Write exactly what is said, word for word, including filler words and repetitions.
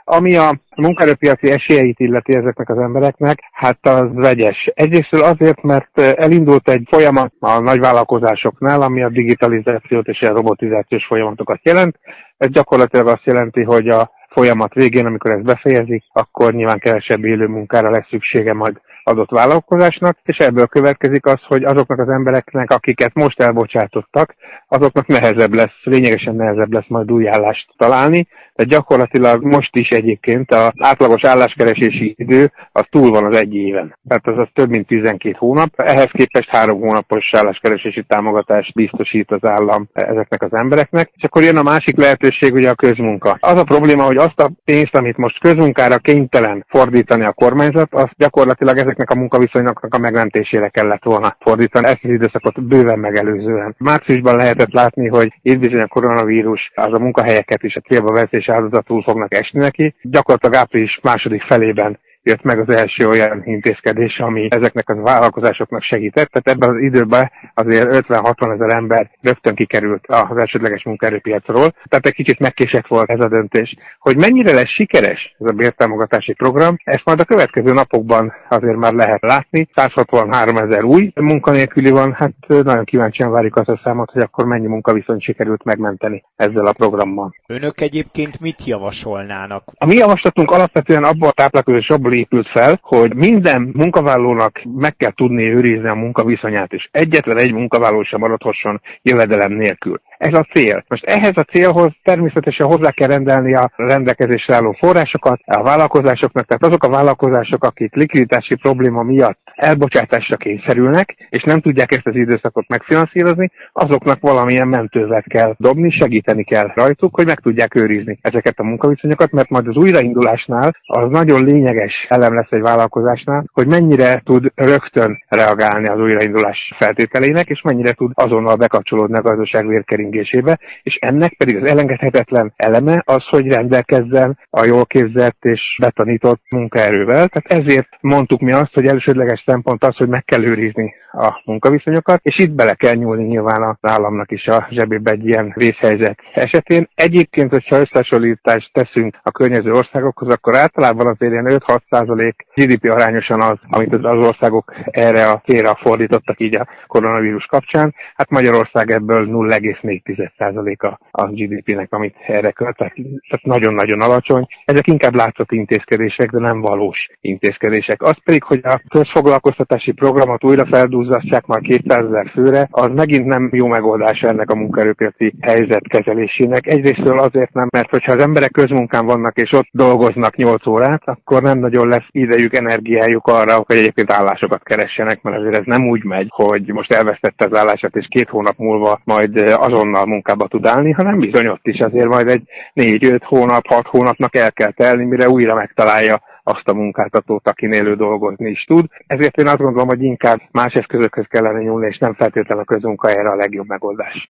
Ami a munkaerőpiaci esélyeit illeti ezeknek az embereknek, hát az vegyes. Egyrésztről azért, mert elindult egy folyamat a nagyvállalkozásoknál, ami a digitalizációt és a robotizációs folyamatokat jelent. Ez gyakorlatilag azt jelenti, hogy a folyamat végén, amikor ezt befejezik, akkor nyilván kevesebb élő munkára lesz szüksége majd adott vállalkozásnak, és ebből következik az, hogy azoknak az embereknek, akiket most elbocsátottak, azoknak nehezebb lesz, lényegesen nehezebb lesz majd új állást találni, de gyakorlatilag most is egyébként az átlagos álláskeresési idő az túl van az egy éven. Tehát az, az több mint tizenkét hónap. Ehhez képest három hónapos álláskeresési támogatást biztosít az állam ezeknek az embereknek. És akkor jön a másik lehetőség, ugye a közmunka. Az a probléma, hogy azt a pénzt, amit most közmunkára kénytelen fordítani a kormányzat, azt gyakorlatilag ezeknek a munkaviszonyoknak a megmentésére kellett volna fordítani. Ezt az időszakot bőven megelőzően. Márciusban lehetett látni, hogy itt bizony a koronavírus az a munkahelyeket is a célba vetés áldozatul fognak esni neki. Gyakorlatilag április második felében jött meg az első olyan intézkedés, ami ezeknek a vállalkozásoknak segített. Tehát ebben az időben azért ötven-hatvan ezer ember rögtön kikerült az elsődleges munkaerőpiacról. Tehát egy kicsit megkésett volt ez a döntés. Hogy mennyire lesz sikeres ez a bértámogatási program, ezt majd a következő napokban azért már lehet látni. száz hatvanhárom ezer új munkanélküli van, hát nagyon kíváncsian várjuk azt a számot, hogy akkor mennyi munkaviszonyt sikerült megmenteni ezzel a programmal. Önök egyébként mit javasolnának? A mi javaslatunk alapvetően abból a táplálkozás abból épült fel, hogy minden munkavállalónak meg kell tudni őrizni a munkaviszonyát, és egyetlen egy munkavállaló sem maradhasson jövedelem nélkül. Ez a cél. Most ehhez a célhoz természetesen hozzá kell rendelni a rendelkezésre álló forrásokat a vállalkozásoknak, tehát azok a vállalkozások, akik likviditási probléma miatt elbocsátásra kényszerülnek, és nem tudják ezt az időszakot megfinanszírozni, azoknak valamilyen mentővet kell dobni, segíteni kell rajtuk, hogy meg tudják őrizni ezeket a munkaviszonyokat, mert majd az újraindulásnál az nagyon lényeges elem lesz egy vállalkozásnál, hogy mennyire tud rögtön reagálni az újraindulás feltételeinek, és mennyire tud azonnal bekapcsolódni a gazdaság vérkeringésébe, és ennek pedig az elengedhetetlen eleme az, hogy rendelkezzen a jól képzett és betanított munkaerővel. Tehát ezért mondtuk mi azt, hogy elsődleges szempont az, hogy meg kell őrizni a munkaviszonyokat, és itt bele kell nyúlni nyilván az államnak is a zsebébe egy ilyen vészhelyzet esetén. Egyébként, hogyha összehasonlítást teszünk a környező országokhoz, akkor általában azért ilyen öt-hat százalék gé dé pé arányosan az, amit az országok erre a célra fordítottak így a koronavírus kapcsán. Hát Magyarország ebből nulla egész négy százaléka a gé dé pének, amit erre költ, tehát, tehát nagyon-nagyon alacsony. Ezek inkább látszati intézkedések, de nem valós intézkedések. Az pedig, hogy a közfoglalkoztatási programot újra feldúzzasztják már kétszázezer főre, az megint nem jó megoldás ennek a munkaerőpiaci helyzet kezelésének. Egyrésztről azért nem, mert hogyha az emberek közmunkán vannak és ott dolgoznak nyolc órát, akkor nem nagyon lesz idejük, energiájuk arra, hogy egyébként állásokat keressenek, mert azért ez nem úgy megy, hogy most elvesztette az állását, és két hónap múlva majd azonnal munkába tud állni, hanem bizony ott is azért majd egy négy-öt hónap, hat hónapnak el kell telni, mire újra megtalálja azt a munkáltatót, akinél ő dolgozni is tud. Ezért én azt gondolom, hogy inkább más eszközökhöz kellene nyúlni, és nem feltétlenül a közmunkahelyre a legjobb megoldás.